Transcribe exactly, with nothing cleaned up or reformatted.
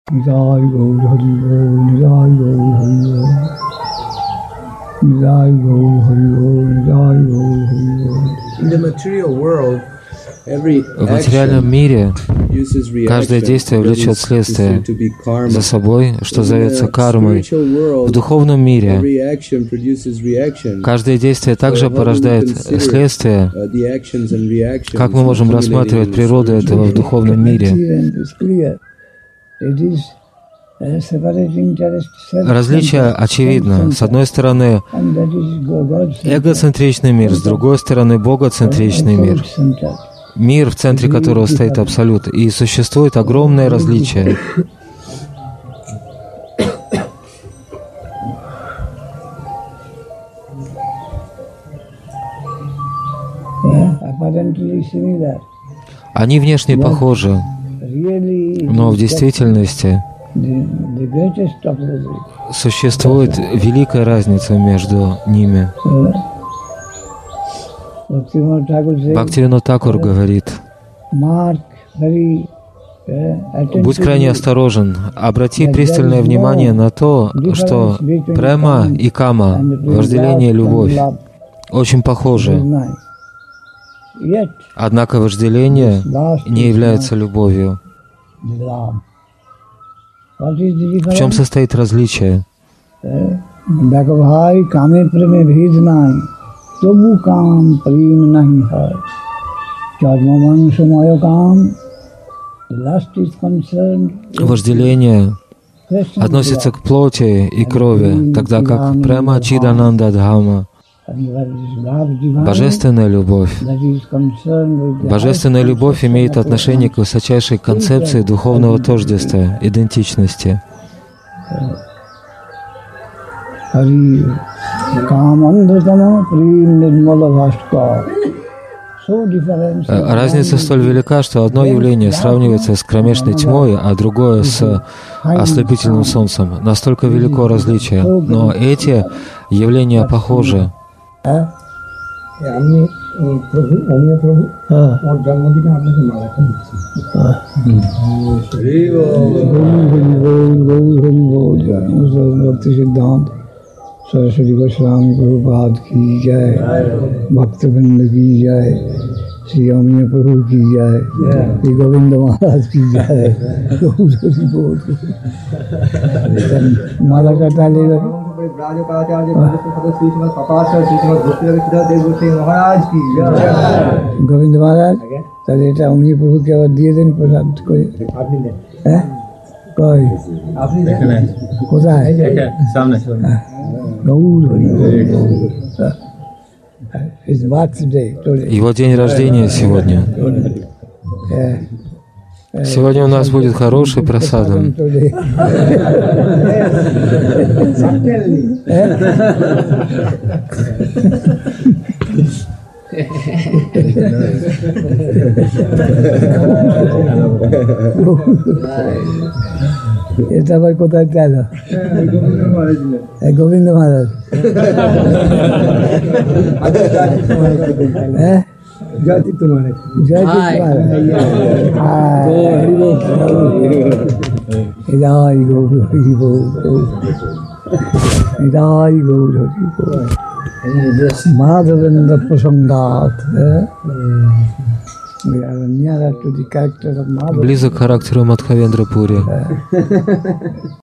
Jai Gaur Hari Bol, Jai Gaur Hari Bol, Jai Gaur Hari Bol, Jai Gaur Hari Bol. In the material world, every В материальном мире каждое действие влечет следствие за собой, что зовется кармой. В духовном мире каждое действие также порождает следствие. Как мы можем рассматривать природу этого в духовном мире? Различие очевидно. С одной стороны, эгоцентричный мир, с другой стороны, богоцентричный мир. Мир, в центре которого стоит Абсолют, и существует огромное различие. Они внешне похожи, но в действительности существует великая разница между ними. Бхактивинода Тхакур говорит: будь крайне осторожен, обрати пристальное внимание на то, что према и кама, вожделение и любовь, очень похожи. Однако вожделение не является любовью. В чем состоит различие? Вожделение относится к плоти и крови, тогда как према чидананда дхама, божественная любовь. Божественная любовь имеет отношение к высочайшей концепции духовного тождества, идентичности. Разница столь велика, что одно явление сравнивается с кромешной тьмой, а другое с ослепительным солнцем. Настолько велико различие, но эти явления похожи. Saraswati Goswami Prabhupada ki jai, Bhaktivinoda ki jai, Sri Amnya Prabhu ki jai, Sri Govinda Maharaj ki jai, Gaur Hari Bol. Mala ka tali ga. Govinda Maharaj, তাহলে এটা Amnya Prabhu কে আবার দিয়ে দেন প্রসাদ করে। আপনি দেন। হ্যাঁ? কই? আপনি দেখেন। কোথায়? সামনে সামনে। Его день рождения сегодня. Сегодня у нас будет хороший просадом. এটা আবার কোথায় গেল? গোবিন্দ মহারাজ। হ্যাঁ, জয়তি তোমার জয়তি তোমার হৃদয় গৌর হরি বল, হৃদয় গৌর হরি বল। Madhavendra Prashangat. Близок к характеру Мадхавендра Пури.